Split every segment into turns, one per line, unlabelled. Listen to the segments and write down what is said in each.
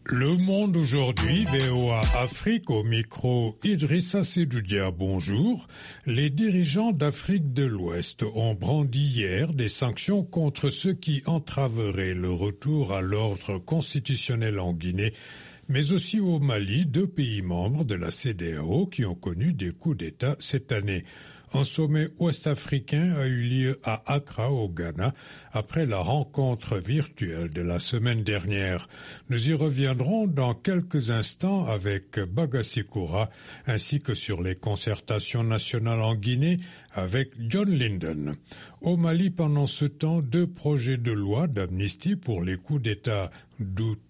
Le Monde aujourd'hui, VOA Afrique au micro Idrissa Sedoudia, bonjour. Les dirigeants d'Afrique de l'Ouest ont brandi hier des sanctions contre ceux qui entraveraient le retour à l'ordre constitutionnel en Guinée, mais aussi au Mali, deux pays membres de la CEDEAO qui ont connu des coups d'État cette année. Un sommet ouest-africain a eu lieu à Accra, au Ghana, après la rencontre virtuelle de la semaine dernière. Nous y reviendrons dans quelques instants avec Bagassi Koura, ainsi que sur les concertations nationales en Guinée avec John Linden. Au Mali, pendant ce temps, deux projets de loi d'amnistie pour les coups d'État d'août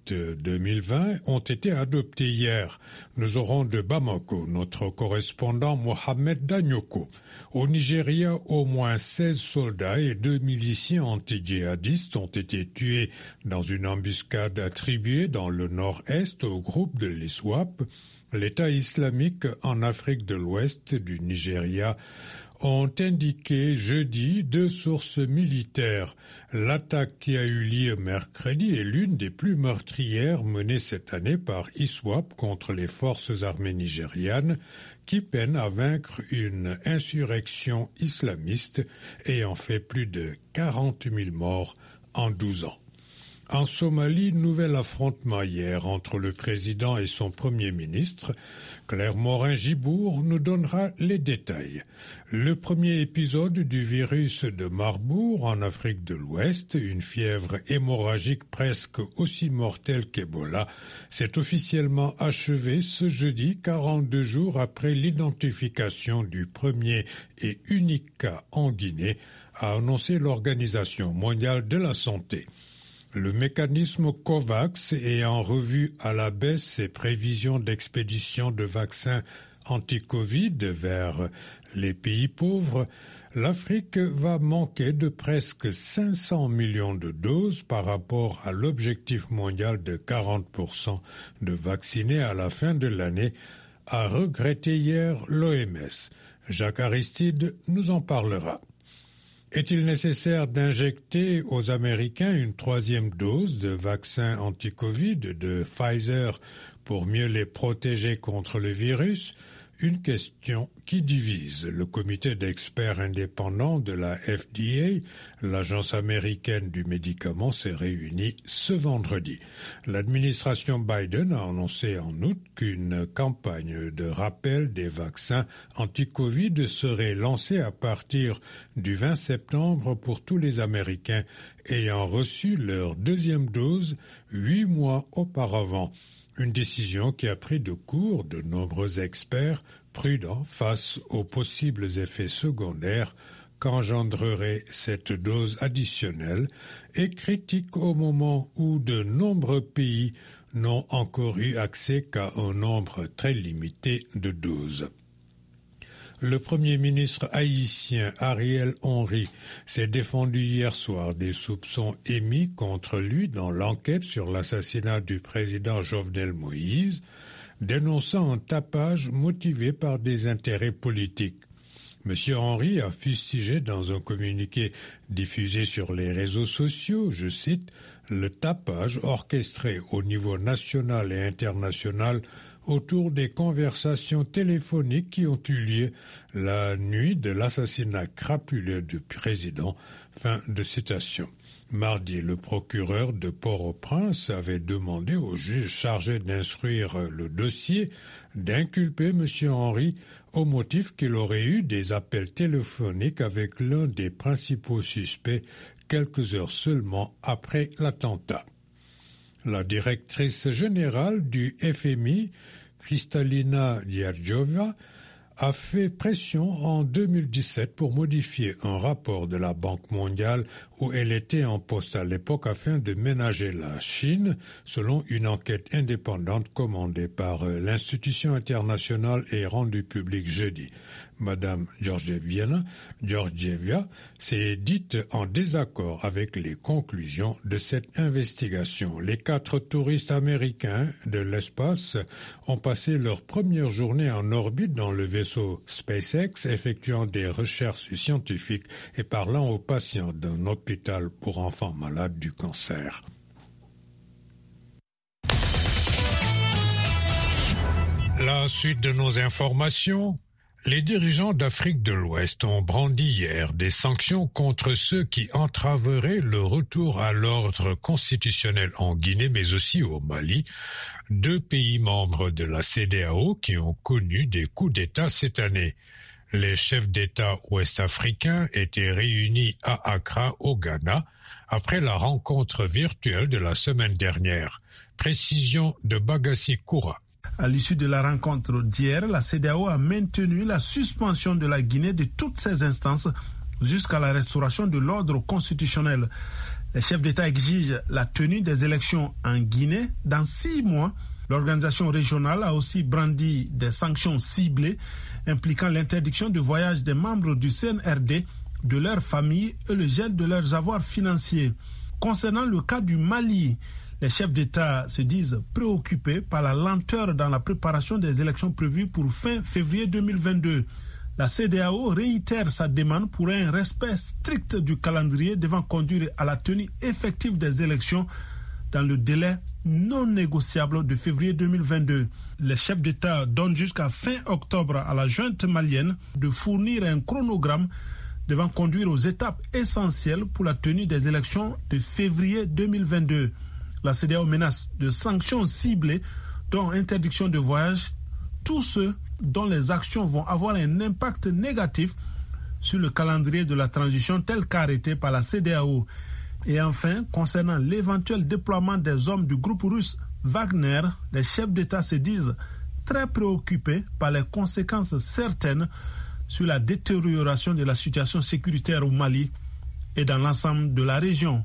2020 ont été adoptés hier. Nous aurons de Bamako notre correspondant Mohamed Danyoko. Au Nigeria, au moins 16 soldats et 2 miliciens anti-djihadistes ont été tués dans une embuscade attribuée dans le nord-est au groupe de l'ISWAP, l'État islamique en Afrique de l'Ouest du Nigeria, ont indiqué jeudi deux sources militaires. L'attaque qui a eu lieu mercredi est l'une des plus meurtrières menées cette année par ISWAP contre les forces armées nigérianes qui peinent à vaincre une insurrection islamiste ayant fait plus de 40 000 morts en 12 ans. En Somalie, nouvel affrontement hier entre le président et son premier ministre. Claire Morin-Gibour nous donnera les détails. Le premier épisode du virus de Marbourg en Afrique de l'Ouest, une fièvre hémorragique presque aussi mortelle qu'Ebola, s'est officiellement achevé ce jeudi, 42 jours après l'identification du premier et unique cas en Guinée, a annoncé l'Organisation mondiale de la santé. Le mécanisme COVAX ayant revu à la baisse ses prévisions d'expédition de vaccins anti-Covid vers les pays pauvres, l'Afrique va manquer de presque 500 millions de doses par rapport à l'objectif mondial de 40% de vaccinés à la fin de l'année, a regretté hier l'OMS. Jacques Aristide nous en parlera. Est-il nécessaire d'injecter aux Américains une troisième dose de vaccin anti-Covid de Pfizer pour mieux les protéger contre le virus? Une question qui divise. Le comité d'experts indépendants de la FDA, l'agence américaine du médicament, s'est réuni ce vendredi. L'administration Biden a annoncé en août qu'une campagne de rappel des vaccins anti-Covid serait lancée à partir du 20 septembre pour tous les Américains ayant reçu leur deuxième dose 8 mois auparavant. Une décision qui a pris de court de nombreux experts prudents face aux possibles effets secondaires qu'engendrerait cette dose additionnelle et critiques au moment où de nombreux pays n'ont encore eu accès qu'à un nombre très limité de doses. Le Premier ministre haïtien Ariel Henry s'est défendu hier soir des soupçons émis contre lui dans l'enquête sur l'assassinat du président Jovenel Moïse, dénonçant un tapage motivé par des intérêts politiques. M. Henry a fustigé dans un communiqué diffusé sur les réseaux sociaux, je cite, « le tapage orchestré au niveau national et international autour des conversations téléphoniques qui ont eu lieu la nuit de l'assassinat crapuleux du président ». Fin de citation. Mardi, le procureur de Port-au-Prince avait demandé au juge chargé d'instruire le dossier d'inculper M. Henry au motif qu'il aurait eu des appels téléphoniques avec l'un des principaux suspects quelques heures seulement après l'attentat. La directrice générale du FMI, Kristalina Georgieva, a fait pression en 2017 pour modifier un rapport de la Banque mondiale où elle était en poste à l'époque afin de ménager la Chine, selon une enquête indépendante commandée par l'institution internationale et rendue publique jeudi. Madame Georgieva s'est dite en désaccord avec les conclusions de cette investigation. Les 4 touristes américains de l'espace ont passé leur première journée en orbite dans le vaisseau SpaceX, effectuant des recherches scientifiques et parlant aux patients d'un hôpital pour enfants malades du cancer. La suite de nos informations. Les dirigeants d'Afrique de l'Ouest ont brandi hier des sanctions contre ceux qui entraveraient le retour à l'ordre constitutionnel en Guinée, mais aussi au Mali, 2 pays membres de la CEDEAO qui ont connu des coups d'État cette année. Les chefs d'État ouest-africains étaient réunis à Accra, au Ghana, après la rencontre virtuelle de la semaine dernière. Précision de Bagassi Koura.
À l'issue de la rencontre d'hier, la CEDEAO a maintenu la suspension de la Guinée de toutes ses instances jusqu'à la restauration de l'ordre constitutionnel. Les chefs d'État exigent la tenue des élections en Guinée dans 6 mois. L'organisation régionale a aussi brandi des sanctions ciblées impliquant l'interdiction de voyage des membres du CNRD, de leurs familles et le gel de leurs avoirs financiers. Concernant le cas du Mali, les chefs d'État se disent préoccupés par la lenteur dans la préparation des élections prévues pour fin février 2022. La CEDEAO réitère sa demande pour un respect strict du calendrier devant conduire à la tenue effective des élections dans le délai non négociable de février 2022. Les chefs d'État donnent jusqu'à fin octobre à la junte malienne de fournir un chronogramme devant conduire aux étapes essentielles pour la tenue des élections de février 2022. La CEDEAO menace de sanctions ciblées, dont interdiction de voyage, tous ceux dont les actions vont avoir un impact négatif sur le calendrier de la transition tel qu'arrêté par la CEDEAO. Et enfin, concernant l'éventuel déploiement des hommes du groupe russe Wagner, les chefs d'État se disent très préoccupés par les conséquences certaines sur la détérioration de la situation sécuritaire au Mali et dans l'ensemble de la région.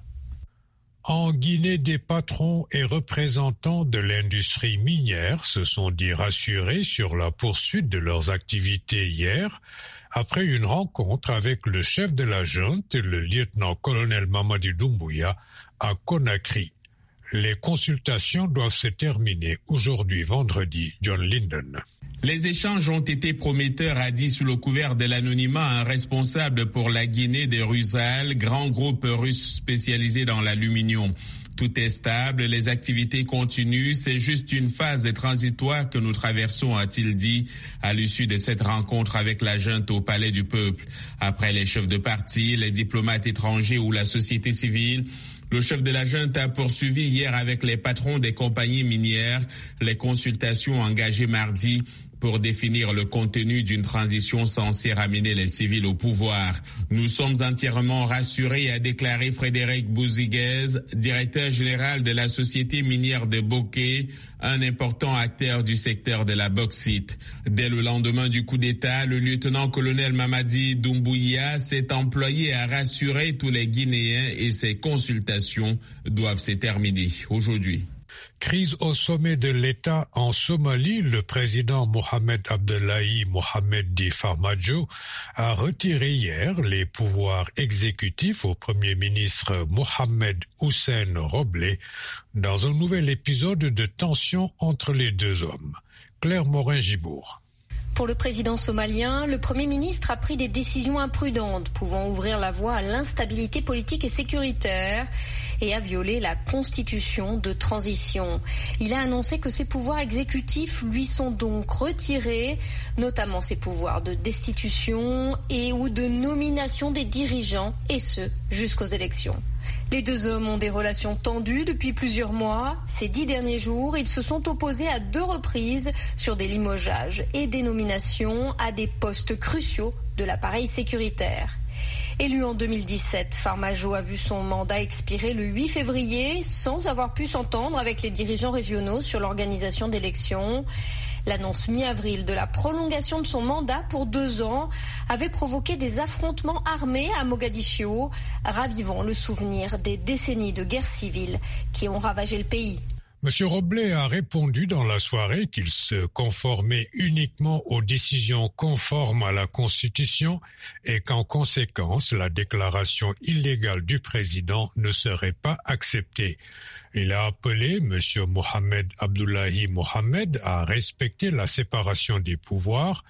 En Guinée, des patrons et représentants de l'industrie minière se sont dit rassurés sur la poursuite de leurs activités hier, après une rencontre avec le chef de la junte, le lieutenant-colonel Mamadi Doumbouya, à Conakry. Les consultations doivent se terminer aujourd'hui, vendredi. John Linden.
Les échanges ont été prometteurs, a dit sous le couvert de l'anonymat un responsable pour la Guinée de Rusal, grand groupe russe spécialisé dans l'aluminium. Tout est stable, les activités continuent, c'est juste une phase transitoire que nous traversons, a-t-il dit, à l'issue de cette rencontre avec la junte au Palais du Peuple. Après les chefs de parti, les diplomates étrangers ou la société civile, le chef de la junte a poursuivi hier avec les patrons des compagnies minières les consultations engagées mardi pour définir le contenu d'une transition censée ramener les civils au pouvoir. Nous sommes entièrement rassurés, a déclaré Frédéric Bouziguez, directeur général de la société minière de Bokeh, un important acteur du secteur de la bauxite. Dès le lendemain du coup d'État, le lieutenant-colonel Mamadi Doumbouya s'est employé à rassurer tous les Guinéens et ces consultations doivent se terminer aujourd'hui.
Crise au sommet de l'État en Somalie, le président Mohamed Abdullahi Mohamed Di Farmajo a retiré hier les pouvoirs exécutifs au premier ministre Mohamed Hussein Roble dans un nouvel épisode de tension entre les deux hommes. Claire Morin-Gibourg.
Pour le président somalien, le Premier ministre a pris des décisions imprudentes pouvant ouvrir la voie à l'instabilité politique et sécuritaire et à violer la constitution de transition. Il a annoncé que ses pouvoirs exécutifs lui sont donc retirés, notamment ses pouvoirs de destitution et ou de nomination des dirigeants, et ce, jusqu'aux élections. Les deux hommes ont des relations tendues depuis plusieurs mois. Ces 10 derniers jours, ils se sont opposés à 2 reprises sur des limogeages et des nominations à des postes cruciaux de l'appareil sécuritaire. Élu en 2017, Farmajo a vu son mandat expirer le 8 février sans avoir pu s'entendre avec les dirigeants régionaux sur l'organisation d'élections. L'annonce mi-avril de la prolongation de son mandat pour 2 ans avait provoqué des affrontements armés à Mogadiscio, ravivant le souvenir des décennies de guerre civile qui ont ravagé le pays.
M. Roble a répondu dans la soirée qu'il se conformait uniquement aux décisions conformes à la Constitution et qu'en conséquence, la déclaration illégale du président ne serait pas acceptée. Il a appelé M. Mohamed Abdullahi Mohamed à respecter la séparation des pouvoirs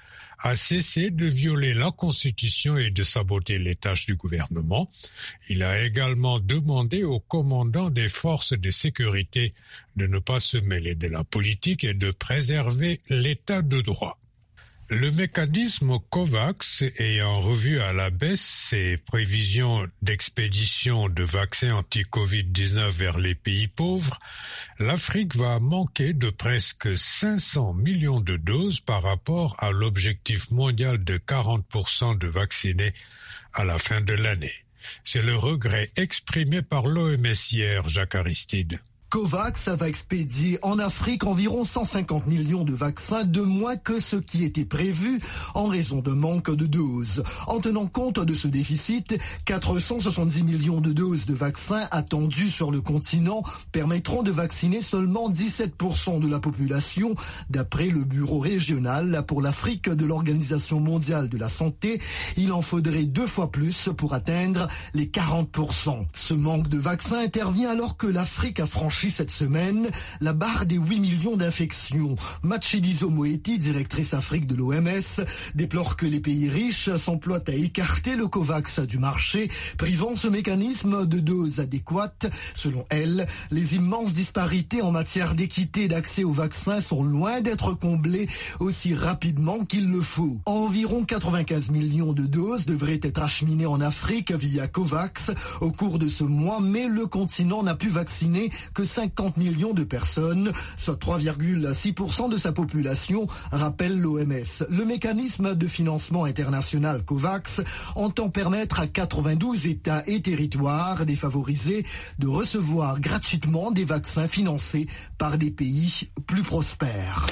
a cessé de violer la Constitution et de saboter les tâches du gouvernement. Il a également demandé aux commandants des forces de sécurité de ne pas se mêler de la politique et de préserver l'état de droit. Le mécanisme COVAX ayant revu à la baisse ses prévisions d'expédition de vaccins anti-Covid-19 vers les pays pauvres, l'Afrique va manquer de presque 500 millions de doses par rapport à l'objectif mondial de 40% de vaccinés à la fin de l'année. C'est le regret exprimé par l'OMS hier, Jacques Aristide.
COVAX va expédier en Afrique environ 150 millions de vaccins de moins que ce qui était prévu en raison de manque de doses. En tenant compte de ce déficit, 470 millions de doses de vaccins attendus sur le continent permettront de vacciner seulement 17% de la population, d'après le Bureau régional pour l'Afrique de l'Organisation mondiale de la santé. Il en faudrait 2 fois plus pour atteindre les 40%. Ce manque de vaccins intervient alors que l'Afrique a franchi cette semaine la barre des 8 millions d'infections. Matshidiso Moeti, directrice Afrique de l'OMS, déplore que les pays riches s'emploient à écarter le COVAX du marché, privant ce mécanisme de doses adéquates. Selon elle, les immenses disparités en matière d'équité d'accès aux vaccins sont loin d'être comblées aussi rapidement qu'il le faut. Environ 95 millions de doses devraient être acheminées en Afrique via COVAX au cours de ce mois, mais le continent n'a pu vacciner que 50 millions de personnes, soit 3,6% de sa population, rappelle l'OMS. Le mécanisme de financement international COVAX entend permettre à 92 États et territoires défavorisés de recevoir gratuitement des vaccins financés par des pays plus prospères.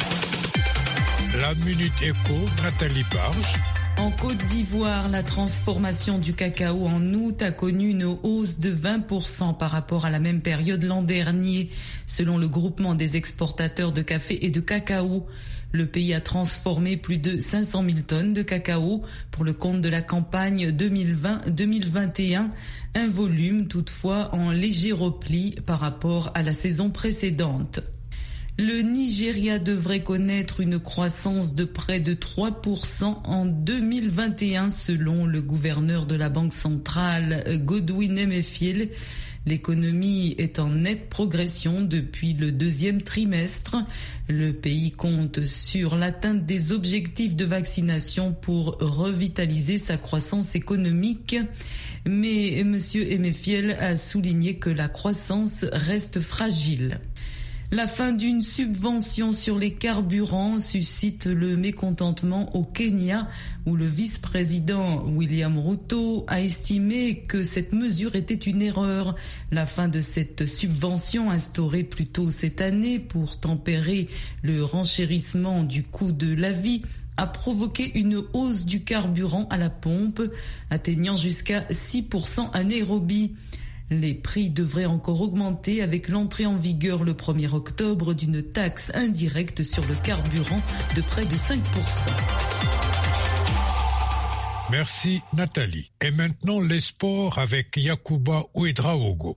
La Minute Éco, Nathalie Barge.
En Côte d'Ivoire, la transformation du cacao en août a connu une hausse de 20% par rapport à la même période l'an dernier, selon le groupement des exportateurs de café et de cacao. Le pays a transformé plus de 500 000 tonnes de cacao pour le compte de la campagne 2020-2021, un volume toutefois en léger repli par rapport à la saison précédente. Le Nigeria devrait connaître une croissance de près de 3% en 2021 selon le gouverneur de la Banque centrale Godwin Emefiele. L'économie est en nette progression depuis le deuxième trimestre. Le pays compte sur l'atteinte des objectifs de vaccination pour revitaliser sa croissance économique. Mais M. Emefiele a souligné que la croissance reste fragile. La fin d'une subvention sur les carburants suscite le mécontentement au Kenya, où le vice-président William Ruto a estimé que cette mesure était une erreur. La fin de cette subvention instaurée plus tôt cette année pour tempérer le renchérissement du coût de la vie a provoqué une hausse du carburant à la pompe, atteignant jusqu'à 6% à Nairobi. Les prix devraient encore augmenter avec l'entrée en vigueur le 1er octobre d'une taxe indirecte sur le carburant de près de 5%.
Merci Nathalie. Et maintenant les sports avec Yacouba Ouedraogo.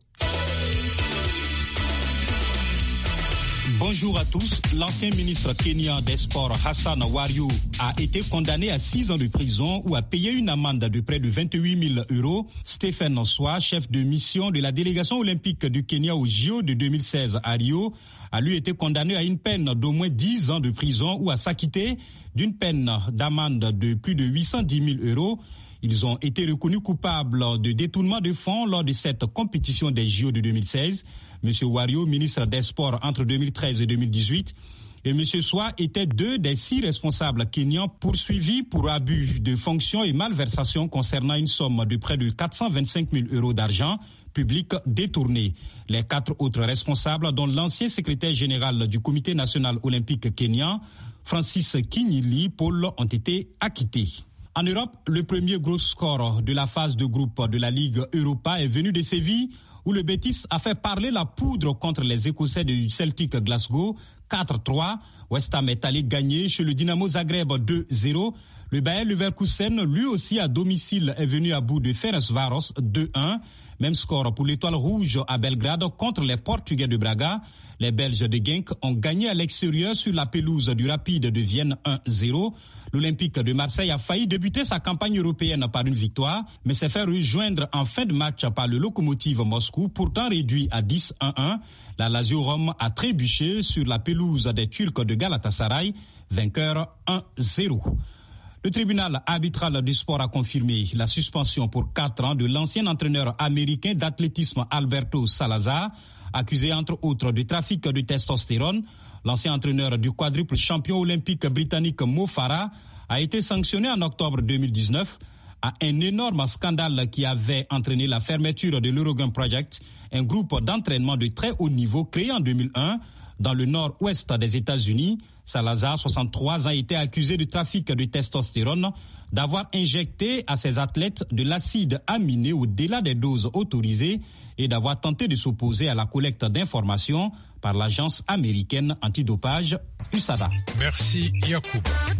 Bonjour à tous. L'ancien ministre kenyan des Sports Hassan Wario a été condamné à 6 ans de prison ou à payer une amende de près de 28 000 €. Stephen Nswa, chef de mission de la délégation olympique du Kenya au JO de 2016 à Rio, a lui été condamné à une peine d'au moins 10 ans de prison ou à s'acquitter d'une peine d'amende de plus de 810 000 €. Ils ont été reconnus coupables de détournement de fonds lors de cette compétition des JO de 2016. M. Wario, ministre des Sports entre 2013 et 2018, et M. Nswa étaient 2 des 6 responsables kenyans poursuivis pour abus de fonction et malversation concernant une somme de près de 425 000 € d'argent public détourné. Les 4 autres responsables, dont l'ancien secrétaire général du Comité national olympique kenyan, Francis Kinyili Paul, ont été acquittés. En Europe, le premier gros score de la phase de groupe de la Ligue Europa est venu de Séville, où le Betis a fait parler la poudre contre les Écossais du Celtic Glasgow, 4-3. West Ham est allé gagner chez le Dynamo Zagreb 2-0. Le Bayer Leverkusen, lui aussi à domicile, est venu à bout de Ferencváros 2-1. Même score pour l'Étoile Rouge à Belgrade contre les Portugais de Braga. Les Belges de Genk ont gagné à l'extérieur sur la pelouse du Rapide de Vienne 1-0. L'Olympique de Marseille a failli débuter sa campagne européenne par une victoire, mais s'est fait rejoindre en fin de match par le Lokomotiv Moscou, pourtant réduit à 10-1-1. La Lazio Rome a trébuché sur la pelouse des Turcs de Galatasaray, vainqueur 1-0. Le tribunal arbitral du sport a confirmé la suspension pour 4 ans de l'ancien entraîneur américain d'athlétisme Alberto Salazar, accusé entre autres de trafic de testostérone. L'ancien entraîneur du quadruple champion olympique britannique Mo Farah a été sanctionné en octobre 2019 à un énorme scandale qui avait entraîné la fermeture de l'Eurogun Project, un groupe d'entraînement de très haut niveau créé en 2001 dans le nord-ouest des États-Unis. Salazar, 63 ans, a été accusé de trafic de testostérone, d'avoir injecté à ses athlètes de l'acide aminé au-delà des doses autorisées et d'avoir tenté de s'opposer à la collecte d'informations par l'agence américaine antidopage USADA.
Merci Yacoub.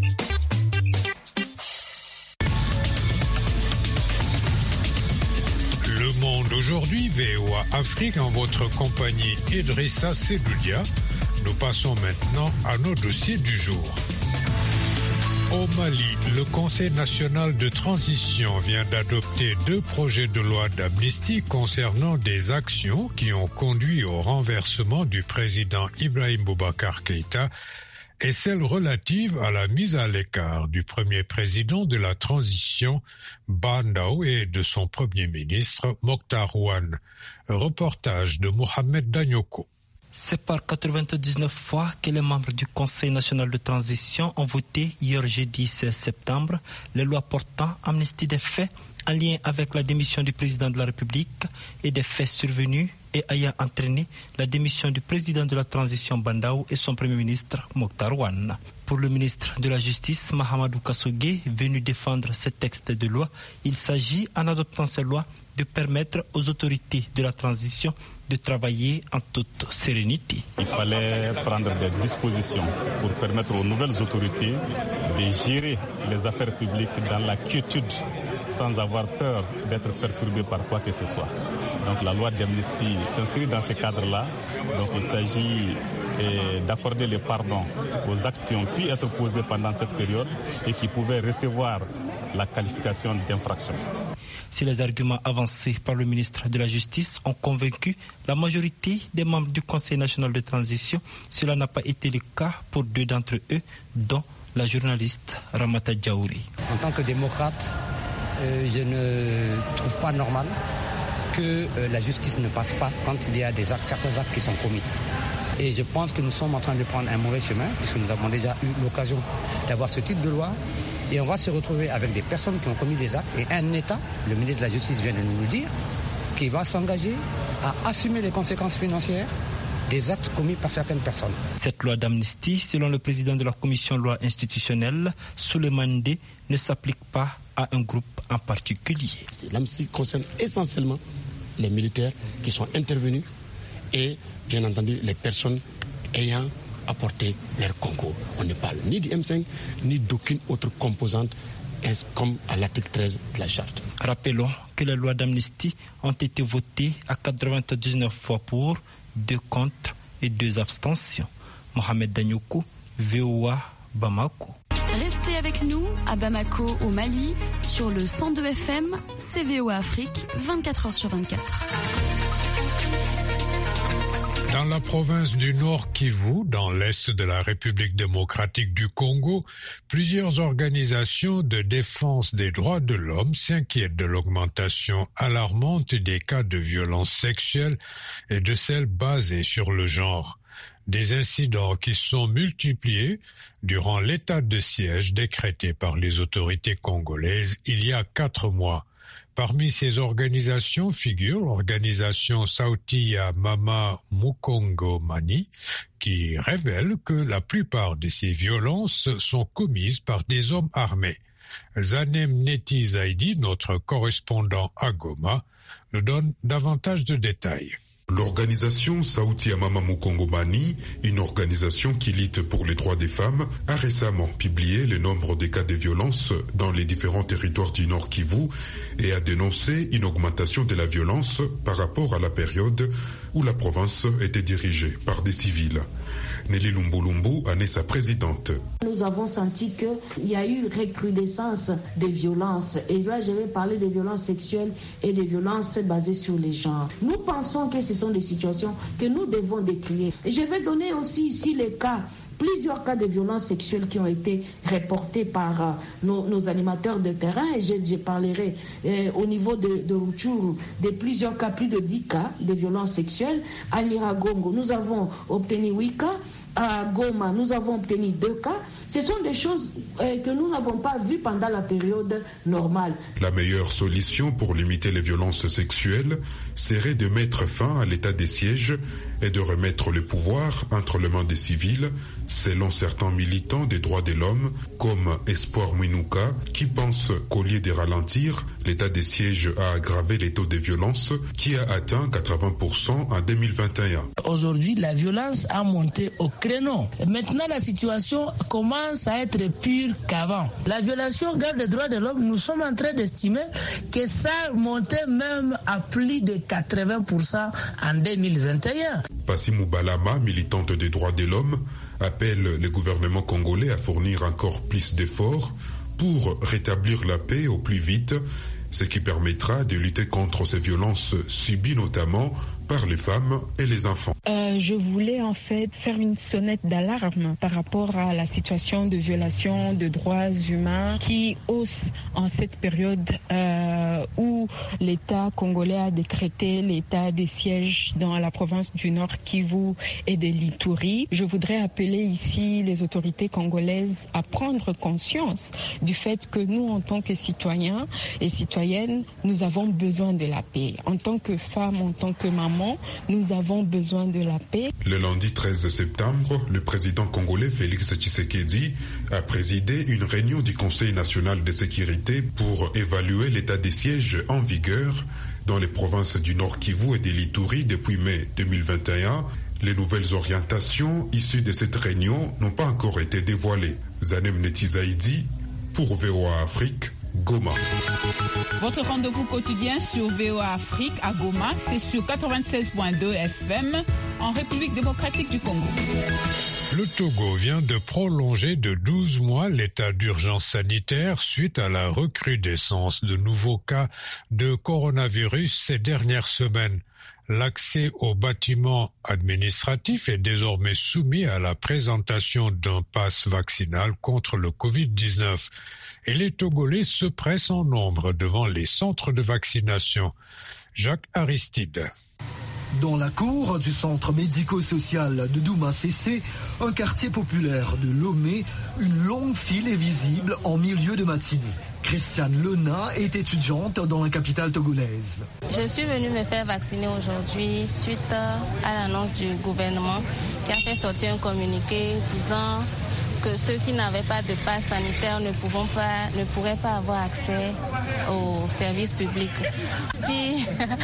Le Monde aujourd'hui, VOA Afrique, en votre compagnie Idrissa Sedoudia. Nous passons maintenant à nos dossiers du jour. Au Mali, le Conseil national de transition vient d'adopter 2 projets de loi d'amnistie concernant des actions qui ont conduit au renversement du président Ibrahim Boubacar Keïta et celle relative à la mise à l'écart du premier président de la transition, Ba Ndaw, et de son premier ministre, Mokhtar Ouane. Reportage de Mohamed Danyoko.
C'est par 99 fois que les membres du Conseil national de transition ont voté hier jeudi 16 septembre les lois portant amnistie des faits en lien avec la démission du président de la République et des faits survenus et ayant entraîné la démission du président de la transition Ba Ndaw et son premier ministre Mokhtar Ouane. Pour le ministre de la Justice, Mahamadou Kassogué, venu défendre ces textes de loi, il s'agit, en adoptant ces lois, de permettre aux autorités de la transition de travailler en toute sérénité.
Il fallait prendre des dispositions pour permettre aux nouvelles autorités de gérer les affaires publiques dans la quiétude, sans avoir peur d'être perturbées par quoi que ce soit. Donc la loi d'amnistie s'inscrit dans ce cadre-là. Donc il s'agit d'accorder le pardon aux actes qui ont pu être posés pendant cette période et qui pouvaient recevoir la qualification d'infraction.
Si les arguments avancés par le ministre de la Justice ont convaincu la majorité des membres du Conseil national de transition, cela n'a pas été le cas pour 2 d'entre eux, dont la journaliste Ramata Djaouri.
En tant que démocrate, je ne trouve pas normal que la justice ne passe pas quand il y a certains actes qui sont commis. Et je pense que nous sommes en train de prendre un mauvais chemin, puisque nous avons déjà eu l'occasion d'avoir ce type de loi. Et on va se retrouver avec des personnes qui ont commis des actes et un État, le ministre de la Justice vient de nous le dire, qui va s'engager à assumer les conséquences financières des actes commis par certaines personnes.
Cette loi d'amnistie, selon le président de la commission loi institutionnelle, Souleymane Dé, ne s'applique pas à un groupe en particulier.
L'amnistie concerne essentiellement les militaires qui sont intervenus et bien entendu les personnes ayant apporter leur concours. On ne parle ni du M5, ni d'aucune autre composante, comme à l'article 13 de la charte.
Rappelons que les lois d'amnistie ont été votées à 99 fois pour, 2 contre et 2 abstentions. Mohamed Danyoko, VOA, Bamako.
Restez avec nous à Bamako, au Mali, sur le 102 FM, c'est VOA Afrique, 24h sur 24.
Dans la province du Nord Kivu, dans l'est de la République démocratique du Congo, plusieurs organisations de défense des droits de l'homme s'inquiètent de l'augmentation alarmante des cas de violences sexuelles et de celles basées sur le genre. Des incidents qui sont multipliés durant l'état de siège décrété par les autorités congolaises il y a 4 mois. Parmi ces organisations figure l'organisation Sauti Mama Mukongo Mani, qui révèle que la plupart de ces violences sont commises par des hommes armés. Zanem Neti Zaidi, notre correspondant à Goma, nous donne davantage de détails.
L'organisation Sauti ya Mama Mukongomani, une organisation qui lutte pour les droits des femmes, a récemment publié le nombre des cas de violence dans les différents territoires du Nord Kivu et a dénoncé une augmentation de la violence par rapport à la période où la province était dirigée par des civils. Nelly Lumbulumbu en est sa présidente.
Nous avons senti qu'il y a eu recrudescence des violences. Et là, je vais parler des violences sexuelles et des violences basées sur les genres. Nous pensons que ce sont des situations que nous devons décrire. Et je vais donner aussi ici plusieurs cas de violences sexuelles qui ont été reportés par nos animateurs de terrain. Et je parlerai au niveau de Rutshuru de plusieurs cas, plus de 10 cas de violences sexuelles. À Nyiragongo, nous avons obtenu 8 cas. À Goma, nous avons obtenu 2 cas. Ce sont des choses que nous n'avons pas vues pendant la période normale.
La meilleure solution pour limiter les violences sexuelles serait de mettre fin à l'état des sièges et de remettre le pouvoir entre les mains des civils, selon certains militants des droits de l'homme, comme Espoir Mwinuka, qui pense qu'au lieu de ralentir, l'état des sièges a aggravé les taux de violence qui a atteint 80% en 2021.
Aujourd'hui, la violence a monté au créneau. Maintenant, la situation commence à être pire qu'avant. La violation garde des droits de l'homme, nous sommes en train d'estimer que ça montait même à plus de 80% en 2021.
Passimou Balama, militante des droits de l'homme, appelle le gouvernement congolais à fournir encore plus d'efforts pour rétablir la paix au plus vite, ce qui permettra de lutter contre ces violences subies notamment par les femmes et les enfants.
Je voulais en fait faire une sonnette d'alarme par rapport à la situation de violation de droits humains qui hausse en cette période où l'État congolais a décrété l'état des sièges dans la province du Nord Kivu et de l'Ituri. Je voudrais appeler ici les autorités congolaises à prendre conscience du fait que nous, en tant que citoyens et citoyennes, nous avons besoin de la paix. En tant que femmes, en tant que mamans, nous avons besoin de la paix.
Le lundi 13 septembre, le président congolais Félix Tshisekedi a présidé une réunion du Conseil national de sécurité pour évaluer l'état des sièges en vigueur dans les provinces du Nord Kivu et de l'Ituri depuis mai 2021. Les nouvelles orientations issues de cette réunion n'ont pas encore été dévoilées. Zanem Netizaidi pour VOA Afrique, Goma.
Votre rendez-vous quotidien sur VOA Afrique à Goma, c'est sur 96.2 FM en République démocratique du Congo.
Le Togo vient de prolonger de 12 mois l'état d'urgence sanitaire suite à la recrudescence de nouveaux cas de coronavirus ces dernières semaines. L'accès aux bâtiments administratifs est désormais soumis à la présentation d'un pass vaccinal contre le Covid-19. Et les Togolais se pressent en nombre devant les centres de vaccination. Jacques Aristide.
Dans la cour du centre médico-social de Douma-Cessé, un quartier populaire de Lomé, une longue file est visible en milieu de matinée. Christiane Lena est étudiante dans la capitale togolaise.
Je suis venue me faire vacciner aujourd'hui suite à l'annonce du gouvernement qui a fait sortir un communiqué disant que ceux qui n'avaient pas de passe sanitaire ne pourraient pas avoir accès aux services publics. Si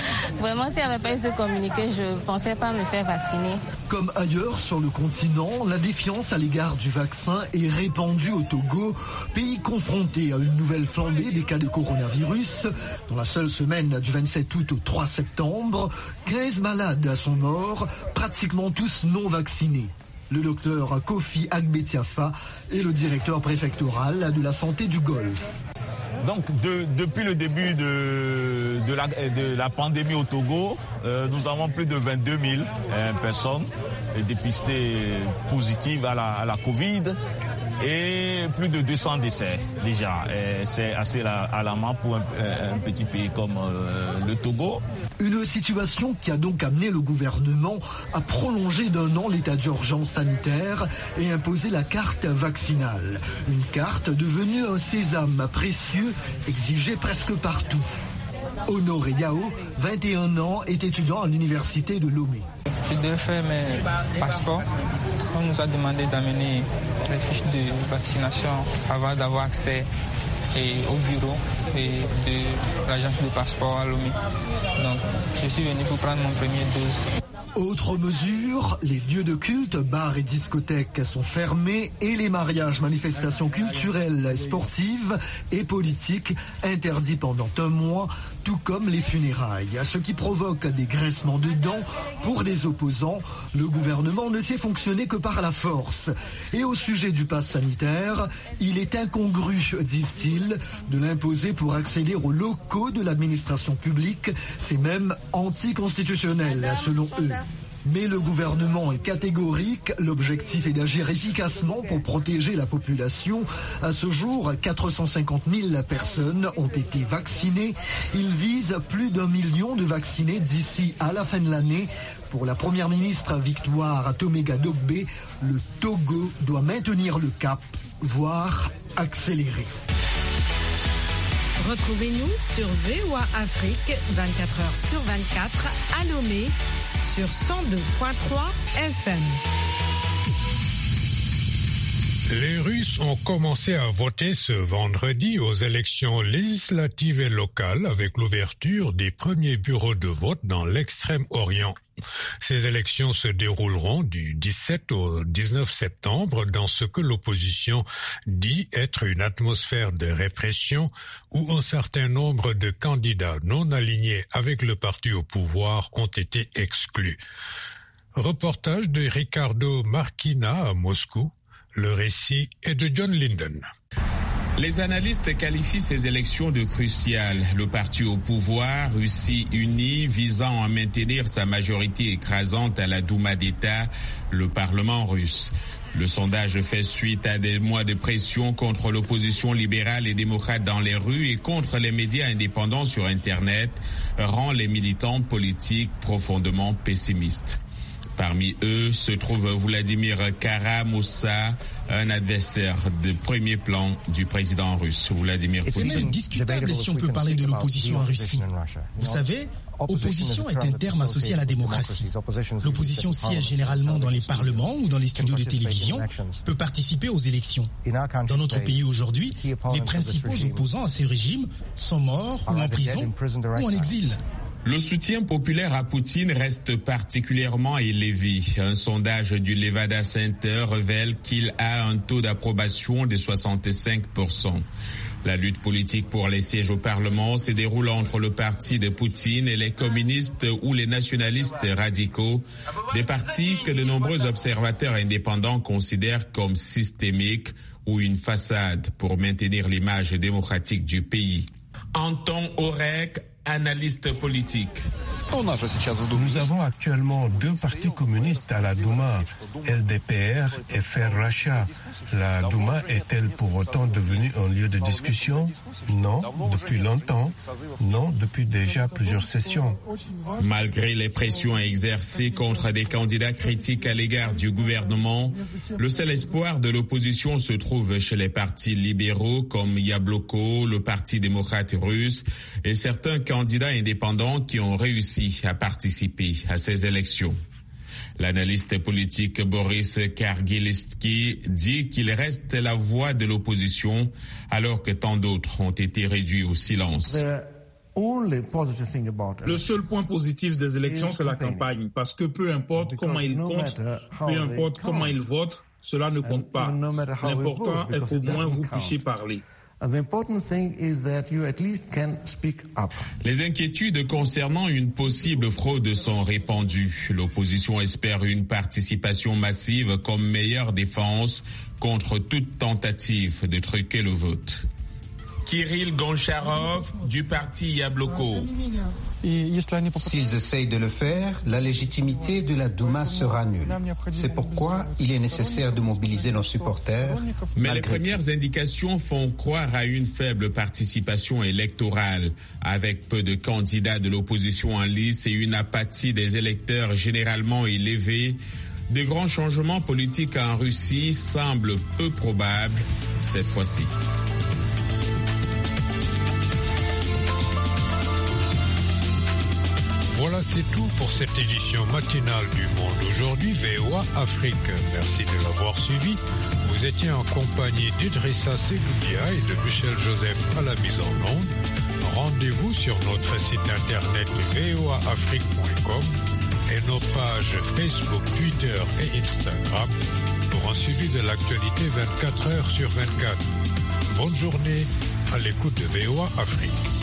il n'y avait pas eu ce communiqué, je ne pensais pas me faire vacciner.
Comme ailleurs sur le continent, la défiance à l'égard du vaccin est répandue au Togo, pays confronté à une nouvelle flambée des cas de coronavirus. Dans la seule semaine du 27 août au 3 septembre, 15 malades sont morts, pratiquement tous non vaccinés. Le docteur Kofi Agbetiafa est le directeur préfectoral de la santé du Golfe.
Donc depuis le début de la pandémie au Togo, nous avons plus de 22 000 personnes dépistées positives à la Covid et plus de 200 décès déjà. C'est assez alarmant pour un petit pays comme le Togo.
Une situation qui a donc amené le gouvernement à prolonger d'1 an l'état d'urgence sanitaire et imposer la carte vaccinale. Une carte devenue un sésame précieux, exigé presque partout. Honoré Yao, 21 ans, est étudiant à l'université de Lomé.
Je devais faire mes passeports. On nous a demandé d'amener les fiches de vaccination avant d'avoir accès et au bureau de l'agence de passeport à Lomé. Donc, je suis venu pour prendre mon premier dose.
Autre mesure, les lieux de culte, bars et discothèques sont fermés et les mariages, manifestations culturelles, sportives et politiques interdits pendant un mois, tout comme les funérailles. Ce qui provoque des graissements de dents pour les opposants. Le gouvernement ne sait fonctionner que par la force. Et au sujet du pass sanitaire, il est incongru, disent-ils, de l'imposer pour accéder aux locaux de l'administration publique. C'est même anticonstitutionnel, selon eux. Mais le gouvernement est catégorique. L'objectif est d'agir efficacement pour protéger la population. À ce jour, 450 000 personnes ont été vaccinées. Il vise plus d'1 million de vaccinés d'ici à la fin de l'année. Pour la première ministre Victoire Toméga-Dogbe, le Togo doit maintenir le cap, voire accélérer.
Retrouvez-nous sur VOA Afrique, 24h/24, à Lomé, sur 102.3 FM.
Les Russes ont commencé à voter ce vendredi aux élections législatives et locales avec l'ouverture des premiers bureaux de vote dans l'extrême-orient. Ces élections se dérouleront du 17 au 19 septembre dans ce que l'opposition dit être une atmosphère de répression où un certain nombre de candidats non alignés avec le parti au pouvoir ont été exclus. Reportage de Ricardo Marquina à Moscou. Le récit est de John Linden.
Les analystes qualifient ces élections de cruciales. Le parti au pouvoir, Russie unie, visant à maintenir sa majorité écrasante à la Douma d'État, le Parlement russe. Le sondage fait suite à des mois de pression contre l'opposition libérale et démocrate dans les rues et contre les médias indépendants sur Internet, rend les militants politiques profondément pessimistes. Parmi eux se trouve Vladimir Kara-Murza, un adversaire de premier plan du président russe, Vladimir Poutine.
C'est même discutable si on peut parler de l'opposition en Russie. Vous savez, opposition est un terme associé à la démocratie. L'opposition siège généralement dans les parlements ou dans les studios de télévision, peut participer aux élections. Dans notre pays aujourd'hui, les principaux opposants à ce régime sont morts ou en prison ou en exil.
Le soutien populaire à Poutine reste particulièrement élevé. Un sondage du Levada Center révèle qu'il a un taux d'approbation de 65%. La lutte politique pour les sièges au Parlement se déroule entre le parti de Poutine et les communistes ou les nationalistes radicaux, des partis que de nombreux observateurs indépendants considèrent comme systémiques ou une façade pour maintenir l'image démocratique du pays. Anton Orek, analyste politique.
Nous avons actuellement 2 partis communistes à la Douma, LDPR et Faire Rachat. La Douma est-elle pour autant devenue un lieu de discussion? Non, depuis longtemps. Non, depuis déjà plusieurs sessions.
Malgré les pressions exercées contre des candidats critiques à l'égard du gouvernement, le seul espoir de l'opposition se trouve chez les partis libéraux comme Yabloko, le Parti démocrate russe et certains candidats indépendants qui ont réussi à participer à ces élections. L'analyste politique Boris Kargilitsky dit qu'il reste la voix de l'opposition alors que tant d'autres ont été réduits au silence.
Le seul point positif des élections, c'est la campagne, parce que peu importe comment ils comptent, peu importe comment ils votent, cela ne compte pas. L'important est qu'au moins vous puissiez parler.
Les inquiétudes concernant une possible fraude sont répandues. L'opposition espère une participation massive comme meilleure défense contre toute tentative de truquer le vote. Kirill Goncharov du parti Yabloko.
S'ils essayent de le faire, la légitimité de la Douma sera nulle. C'est pourquoi il est nécessaire de mobiliser nos supporters.
Mais les premières indications font croire à une faible participation électorale, avec peu de candidats de l'opposition en lice et une apathie des électeurs généralement élevée. De grands changements politiques en Russie semblent peu probables cette fois-ci.
Voilà Voilà, c'est tout pour cette édition matinale du Monde aujourd'hui, VOA Afrique. Merci de l'avoir suivi. Vous étiez en compagnie d'Idrissa Sedoudia et de Michel Joseph à la mise en onde. Rendez-vous sur notre site internet voaafrique.com et nos pages Facebook, Twitter et Instagram pour un suivi de l'actualité 24 heures sur 24. Bonne journée à l'écoute de VOA Afrique.